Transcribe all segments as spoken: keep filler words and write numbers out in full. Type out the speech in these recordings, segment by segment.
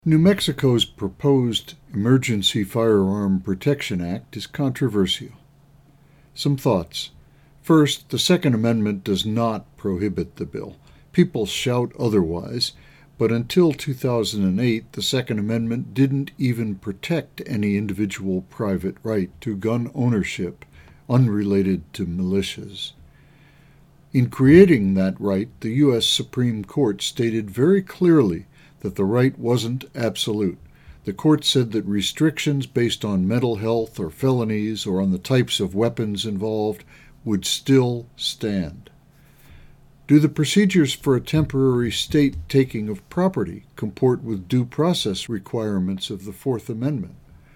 New Mexico's proposed Emergency Firearm Protection Act is controversial. Some thoughts. First, the Second Amendment does not prohibit the bill. People shout otherwise, but until two thousand eight, the Second Amendment didn't even protect any individual private right to gun ownership unrelated to militias. In creating that right, the U S Supreme Court stated very clearly that the right wasn't absolute. The court said that restrictions based on mental health or felonies or on the types of weapons involved would still stand. Do the procedures for a temporary state taking of property comport with due process requirements of the Fourth Amendment?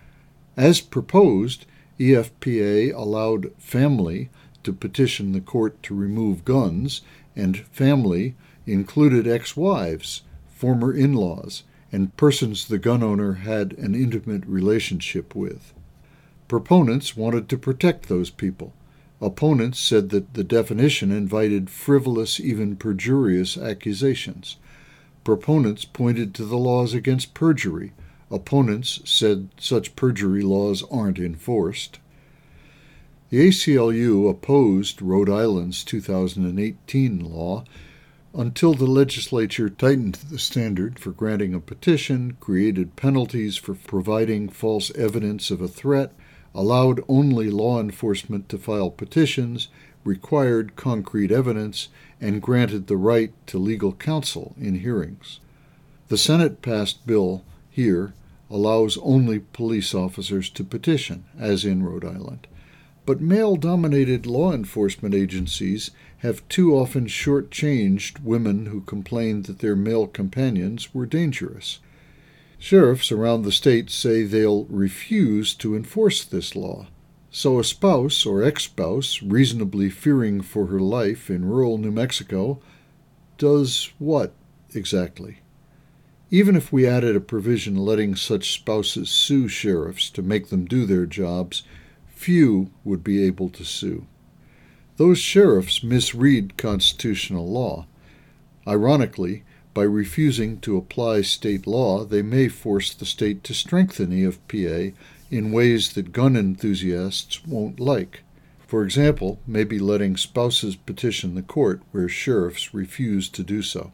As proposed, E F P A allowed family to petition the court to remove guns, and family included ex-wives, former in-laws, and persons the gun owner had an intimate relationship with. Proponents wanted to protect those people. Opponents said that the definition invited frivolous, even perjurious accusations. Proponents pointed to the laws against perjury. Opponents said such perjury laws aren't enforced. The A C L U opposed Rhode Island's two thousand eighteen law until the legislature tightened the standard for granting a petition, created penalties for providing false evidence of a threat, allowed only law enforcement to file petitions, required concrete evidence, and granted the right to legal counsel in hearings. The Senate-passed bill here allows only police officers to petition, as in Rhode Island. But male-dominated law enforcement agencies have too often shortchanged women who complained that their male companions were dangerous. Sheriffs around the state say they'll refuse to enforce this law. So a spouse or ex-spouse, reasonably fearing for her life in rural New Mexico, does what exactly? Even if we added a provision letting such spouses sue sheriffs to make them do their jobs, few would be able to sue. Those sheriffs misread constitutional law. Ironically, by refusing to apply state law, they may force the state to strengthen E F P A in ways that gun enthusiasts won't like. For example, maybe letting spouses petition the court where sheriffs refuse to do so.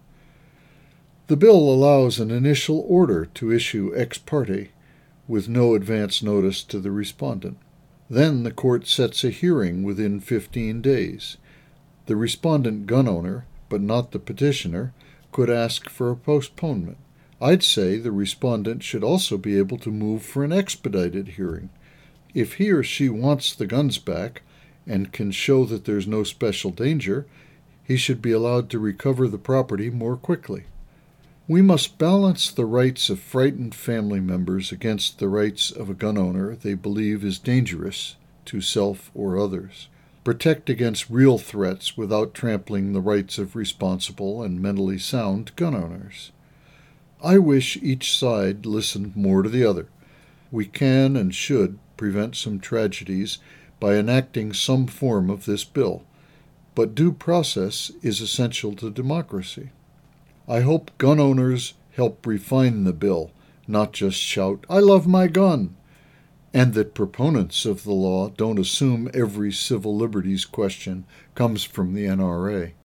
The bill allows an initial order to issue ex parte with no advance notice to the respondent. Then the court sets a hearing within fifteen days. The respondent gun owner, but not the petitioner, could ask for a postponement. I'd say the respondent should also be able to move for an expedited hearing. If he or she wants the guns back and can show that there's no special danger, he should be allowed to recover the property more quickly. We must balance the rights of frightened family members against the rights of a gun owner they believe is dangerous to self or others. Protect against real threats without trampling the rights of responsible and mentally sound gun owners. I wish each side listened more to the other. We can and should prevent some tragedies by enacting some form of this bill, but due process is essential to democracy. I hope gun owners help refine the bill, not just shout, "I love my gun," and that proponents of the law don't assume every civil liberties question comes from the N R A.